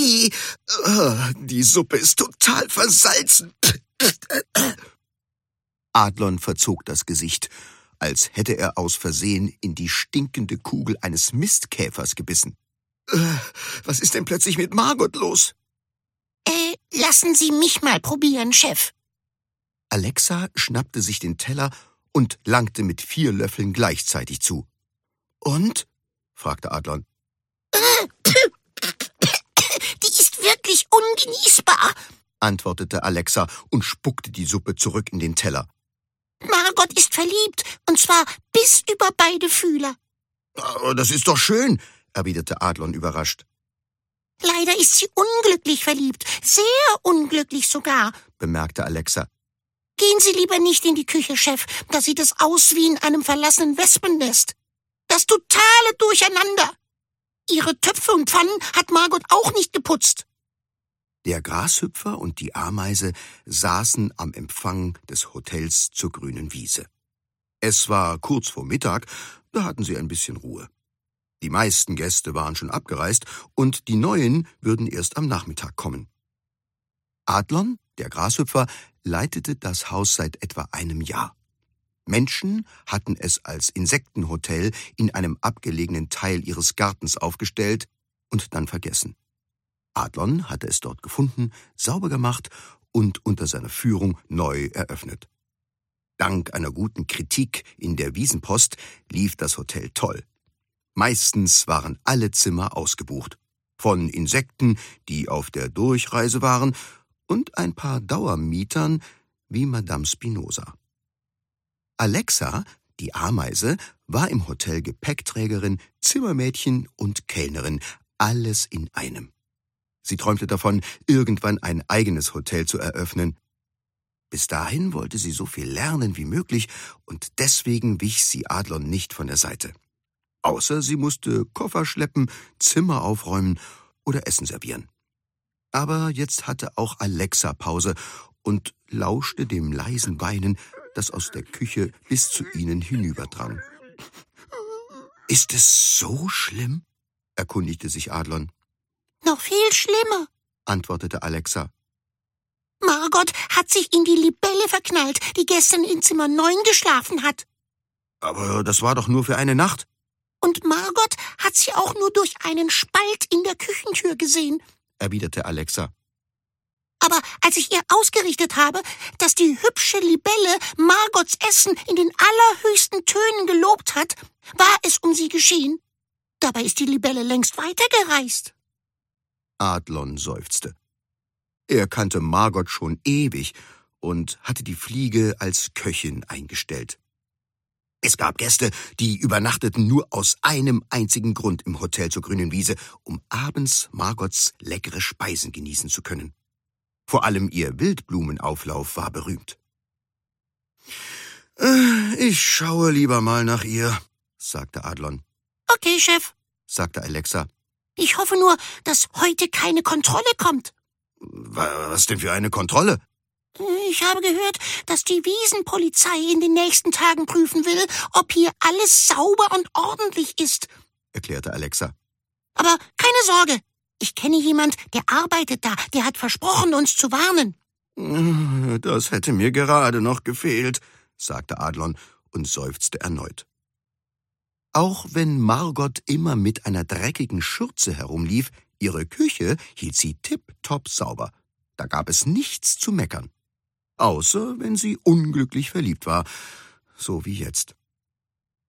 Die Suppe ist total versalzen. Adlon verzog das Gesicht, als hätte er aus Versehen in die stinkende Kugel eines Mistkäfers gebissen. Was ist denn plötzlich mit Margot los? Lassen Sie mich mal probieren, Chef. Alexa schnappte sich den Teller und langte mit 4 Löffeln gleichzeitig zu. Und? Fragte Adlon. Die ist wirklich ungenießbar, antwortete Alexa und spuckte die Suppe zurück in den Teller. Margot ist verliebt, und zwar bis über beide Fühler. Das ist doch schön, erwiderte Adlon überrascht. Leider ist sie unglücklich verliebt, sehr unglücklich sogar, bemerkte Alexa. Gehen Sie lieber nicht in die Küche, Chef, da sieht es aus wie in einem verlassenen Wespennest. Das totale Durcheinander. Ihre Töpfe und Pfannen hat Margot auch nicht geputzt. Der Grashüpfer und die Ameise saßen am Empfang des Hotels zur grünen Wiese. Es war kurz vor Mittag, da hatten sie ein bisschen Ruhe. Die meisten Gäste waren schon abgereist und die Neuen würden erst am Nachmittag kommen. Adlon, der Grashüpfer, leitete das Haus seit etwa einem Jahr. Menschen hatten es als Insektenhotel in einem abgelegenen Teil ihres Gartens aufgestellt und dann vergessen. Adlon hatte es dort gefunden, sauber gemacht und unter seiner Führung neu eröffnet. Dank einer guten Kritik in der Wiesenpost lief das Hotel toll. Meistens waren alle Zimmer ausgebucht. Von Insekten, die auf der Durchreise waren, und ein paar Dauermietern wie Madame Spinoza. Alexa, die Ameise, war im Hotel Gepäckträgerin, Zimmermädchen und Kellnerin, alles in einem. Sie träumte davon, irgendwann ein eigenes Hotel zu eröffnen. Bis dahin wollte sie so viel lernen wie möglich und deswegen wich sie Adlon nicht von der Seite. Außer sie musste Koffer schleppen, Zimmer aufräumen oder Essen servieren. Aber jetzt hatte auch Alexa Pause und lauschte dem leisen Weinen, das aus der Küche bis zu ihnen hinüberdrang. »Ist es so schlimm?« erkundigte sich Adlon. »Noch viel schlimmer«, antwortete Alexa. »Margot hat sich in die Libelle verknallt, die gestern in Zimmer 9 geschlafen hat.« »Aber das war doch nur für eine Nacht.« »Und Margot hat sie auch nur durch einen Spalt in der Küchentür gesehen«, erwiderte Alexa. »Aber als ich ihr ausgerichtet habe, dass die hübsche Libelle Margots Essen in den allerhöchsten Tönen gelobt hat, war es um sie geschehen. Dabei ist die Libelle längst weitergereist.« Adlon seufzte. Er kannte Margot schon ewig und hatte die Fliege als Köchin eingestellt. Es gab Gäste, die übernachteten nur aus einem einzigen Grund im Hotel zur grünen Wiese, um abends Margots leckere Speisen genießen zu können. Vor allem ihr Wildblumenauflauf war berühmt. »Ich schaue lieber mal nach ihr«, sagte Adlon. »Okay, Chef«, sagte Alexa. »Ich hoffe nur, dass heute keine Kontrolle kommt.« »Was denn für eine Kontrolle?« »Ich habe gehört, dass die Wiesenpolizei in den nächsten Tagen prüfen will, ob hier alles sauber und ordentlich ist«, erklärte Alexa. »Aber keine Sorge, ich kenne jemand, der arbeitet da, der hat versprochen, uns zu warnen.« »Das hätte mir gerade noch gefehlt«, sagte Adlon und seufzte erneut. Auch wenn Margot immer mit einer dreckigen Schürze herumlief, ihre Küche hielt sie tipptopp sauber. Da gab es nichts zu meckern. Außer wenn sie unglücklich verliebt war, so wie jetzt.